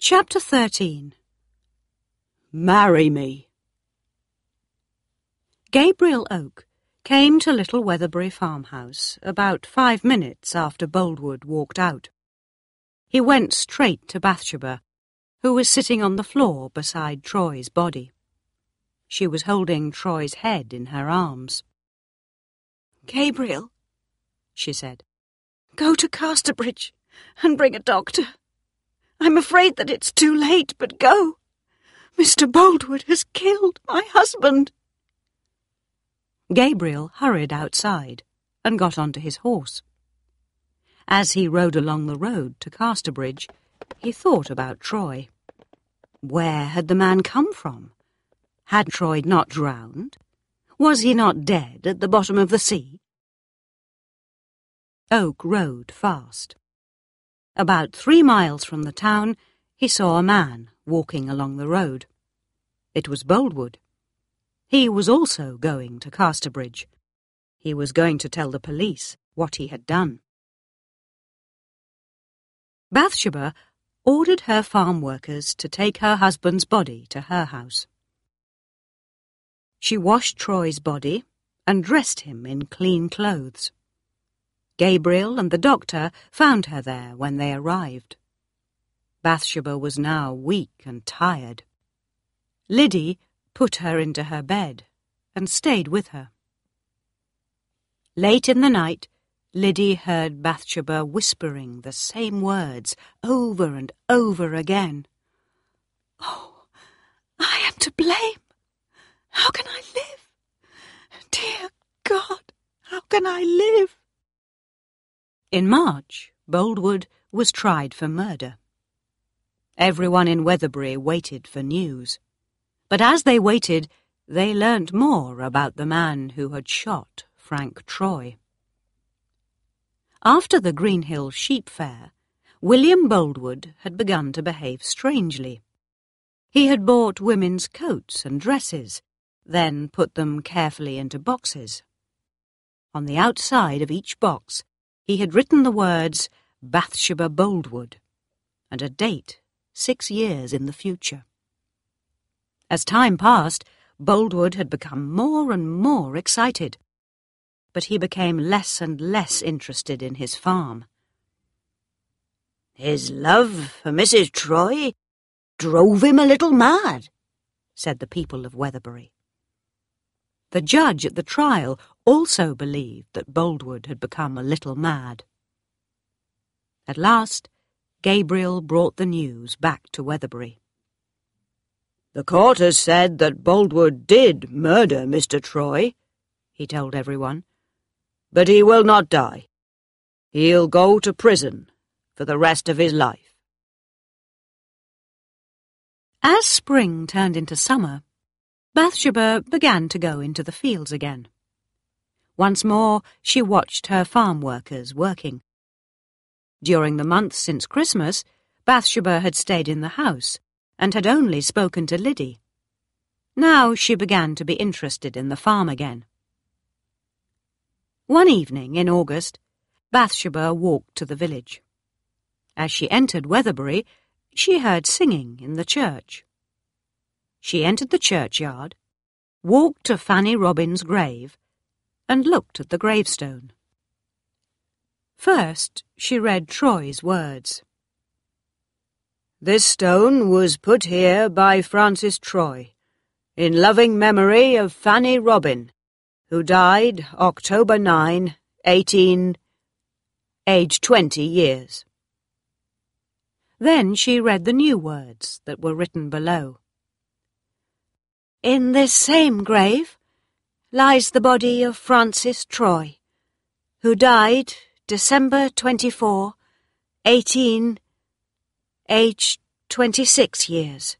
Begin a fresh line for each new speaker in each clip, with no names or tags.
Chapter 13. Marry me. Gabriel Oak came to Little Weatherbury farmhouse about 5 minutes after Boldwood walked out. He went straight to Bathsheba, who was sitting on the floor beside Troy's body. She was holding Troy's head in her arms. "Gabriel," she said, "go to Casterbridge and bring a doctor. I'm afraid that it's too late, but go. Mr. Boldwood has killed my husband." Gabriel hurried outside and got onto his horse. As he rode along the road to Casterbridge, he thought about Troy. Where had the man come from? Had Troy not drowned? Was he not dead at the bottom of the sea? Oak rode fast. About 3 miles from the town, he saw a man walking along the road. It was Boldwood. He was also going to Casterbridge. He was going to tell the police what he had done. Bathsheba ordered her farm workers to take her husband's body to her house. She washed Troy's body and dressed him in clean clothes. Gabriel and the doctor found her there when they arrived. Bathsheba was now weak and tired. Liddy put her into her bed and stayed with her. Late in the night, Liddy heard Bathsheba whispering the same words over and over again. "Oh, I am to blame. How can I live? Dear God, how can I live?" In March, Boldwood was tried for murder. Everyone in Weatherbury waited for news. But as they waited, they learnt more about the man who had shot Frank Troy. After the Greenhill Sheep Fair, William Boldwood had begun to behave strangely. He had bought women's coats and dresses, then put them carefully into boxes. On the outside of each box, he had written the words Bathsheba Boldwood and a date 6 years in the future. As time passed, Boldwood had become more and more excited, but he became less and less interested in his farm.
"His love for Mrs. Troy drove him a little mad,"
said the people of Weatherbury. The judge at the trial also believed that Boldwood had become a little mad. At last, Gabriel brought the news back to Weatherbury.
"The court has said that Boldwood did murder Mr. Troy," he told everyone, "but he will not die. He'll go to prison for the rest of his life."
As spring turned into summer, Bathsheba began to go into the fields again. Once more, she watched her farm workers working. During the months since Christmas, Bathsheba had stayed in the house and had only spoken to Liddy. Now she began to be interested in the farm again. One evening in August, Bathsheba walked to the village. As she entered Weatherbury, she heard singing in the church. She entered the churchyard, walked to Fanny Robin's grave, and looked at the gravestone. First, she read Troy's words.
"This stone was put here by Francis Troy, in loving memory of Fanny Robin, who died October 9, 18, aged 20 years.
Then she read the new words that were written below. "In this same grave lies the body of Francis Troy, who died December 24, 18, aged 26 years.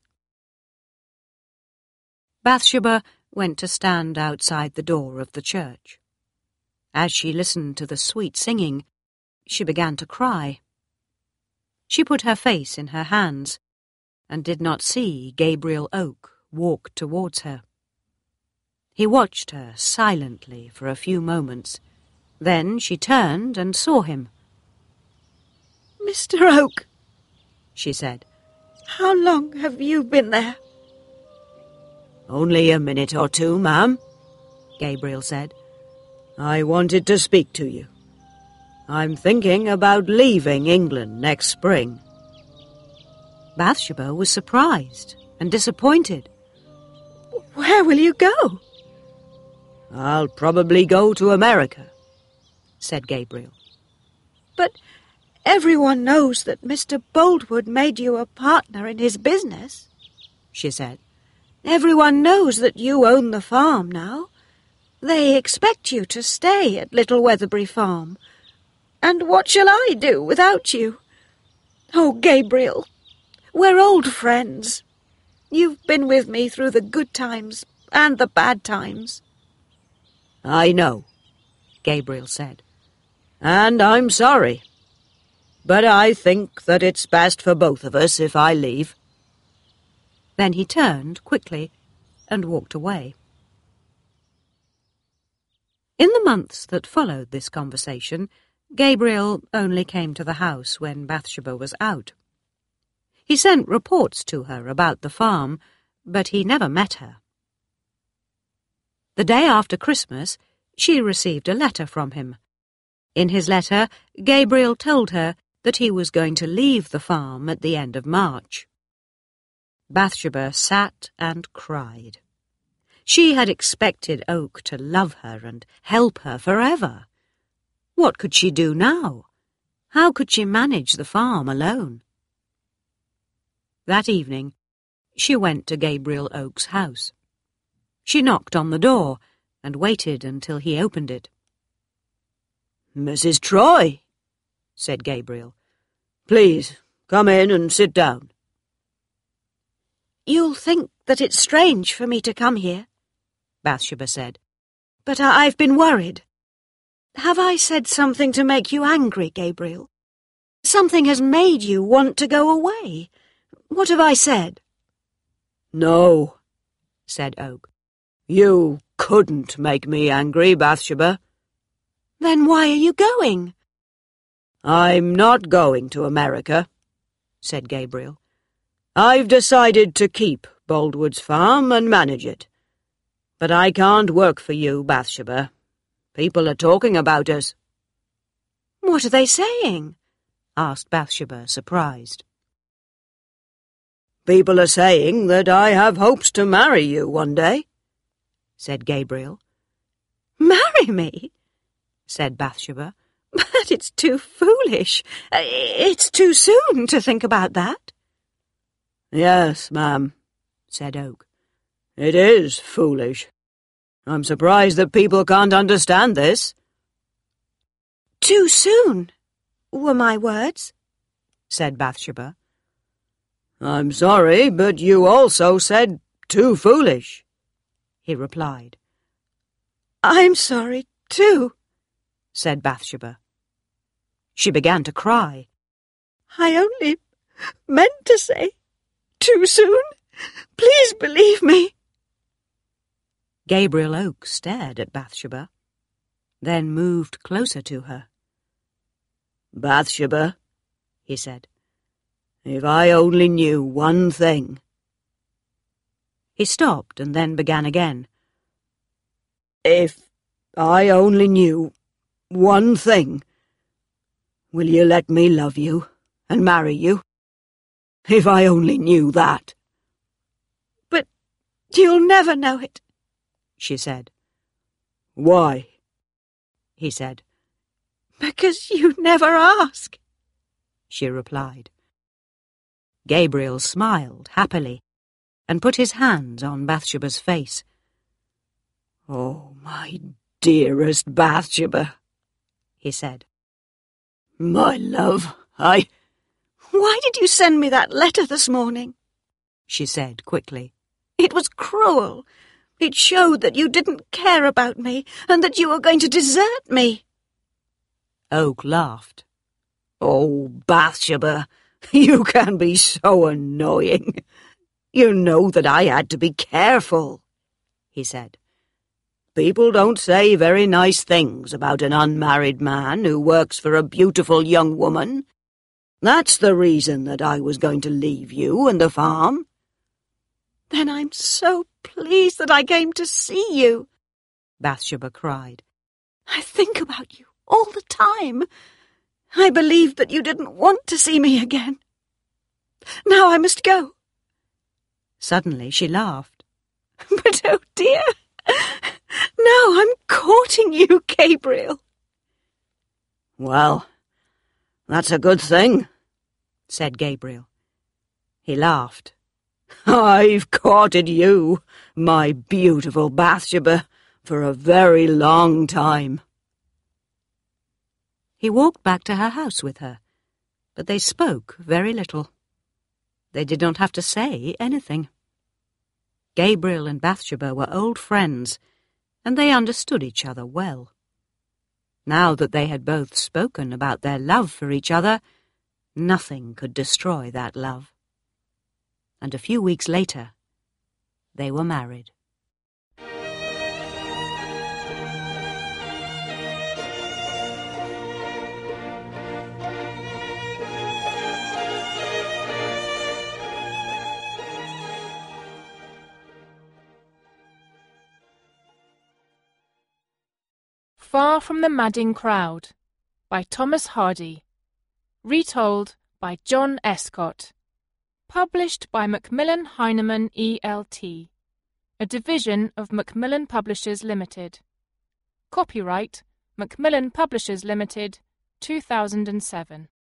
Bathsheba went to stand outside the door of the church. As she listened to the sweet singing, she began to cry. She put her face in her hands and did not see Gabriel Oak walk towards her. He watched her silently for a few moments. Then she turned and saw him. "Mr. Oak," she said,
How long have you been there?
Only a minute or two, ma'am, Gabriel said. I wanted to speak to you. I'm thinking about leaving England next spring.
Bathsheba was surprised and disappointed.
Where will you go?
I'll probably go to America, said Gabriel.
But everyone knows that Mr. Boldwood made you a partner in his business, she said. Everyone knows that you own the farm now. They expect you to stay at Little Weatherbury Farm. And what shall I do without you? Oh, Gabriel, we're old friends. You've been with me through the good times and the bad times.
I know, Gabriel said, and I'm sorry. But I think that it's best for both of us if I leave.
Then he turned quickly and walked away. In the months that followed this conversation, Gabriel only came to the house when Bathsheba was out. He sent reports to her about the farm, but he never met her. The day after Christmas, she received a letter from him. In his letter, Gabriel told her that he was going to leave the farm at the end of March. Bathsheba sat and cried. She had expected Oak to love her and help her forever. What could she do now? How could she manage the farm alone? That evening, she went to Gabriel Oak's house. She knocked on the door and waited until he opened it.
Mrs. Troy, said Gabriel. Please, come in and sit down.
You'll think that it's strange for me to come here, Bathsheba said, but I've been worried. Have I said something to make you angry, Gabriel? Something has made you want to go away. What have I said?
No, said Oak. You couldn't make me angry, Bathsheba.
Then why are you going?
I'm not going to America, said Gabriel. I've decided to keep Boldwood's farm and manage it. But I can't work for you, Bathsheba. People are talking about us.
What are they saying?
Asked Bathsheba, surprised.
People are saying that I have hopes to marry you one day, said Gabriel.
Marry me? Said Bathsheba. But it's too foolish. It's too soon to think about that.
Yes, ma'am, said Oak. It is foolish. I'm surprised that people can't understand this.
Too soon, were my words, said Bathsheba.
I'm sorry, but you also said too foolish, he replied.
I'm sorry, too,
said Bathsheba. She began to cry.
I only meant to say too soon. Please believe me.
Gabriel Oak stared at Bathsheba, then moved closer to her.
Bathsheba, he said, if I only knew one thing.
He stopped and then began again.
If I only knew one thing, will you let me love you and marry you? If I only knew that.
But you'll never know it,
she said.
Why?
He said.
Because you never ask,
she replied. Gabriel smiled happily and put his hands on Bathsheba's face.
Oh, my dearest Bathsheba, he said. My love,
Why did you send me that letter this morning?
She said quickly.
It was cruel. It showed that you didn't care about me and that you were going to desert me.
Oak laughed.
Oh, Bathsheba, you can be so annoying. You know that I had to be careful, he said. People don't say very nice things about an unmarried man who works for a beautiful young woman. That's the reason that I was going to leave you and the farm.
Then I'm so pleased that I came to see you, Bathsheba cried. I think about you all the time. I believed that you didn't want to see me again. Now I must go. Suddenly she laughed. But oh dear, now I'm courting you, Gabriel.
Well, that's a good thing, said Gabriel. He laughed. I've courted you, my beautiful Bathsheba, for a very long time.
He walked back to her house with her, but they spoke very little. They did not have to say anything. Gabriel and Bathsheba were old friends, and they understood each other well. Now that they had both spoken about their love for each other, nothing could destroy that love. And a few weeks later, they were married.
Far from the Madding Crowd by Thomas Hardy. Retold by John Escott. Published by Macmillan Heinemann ELT, a division of Macmillan Publishers Limited. Copyright Macmillan Publishers Limited, 2007.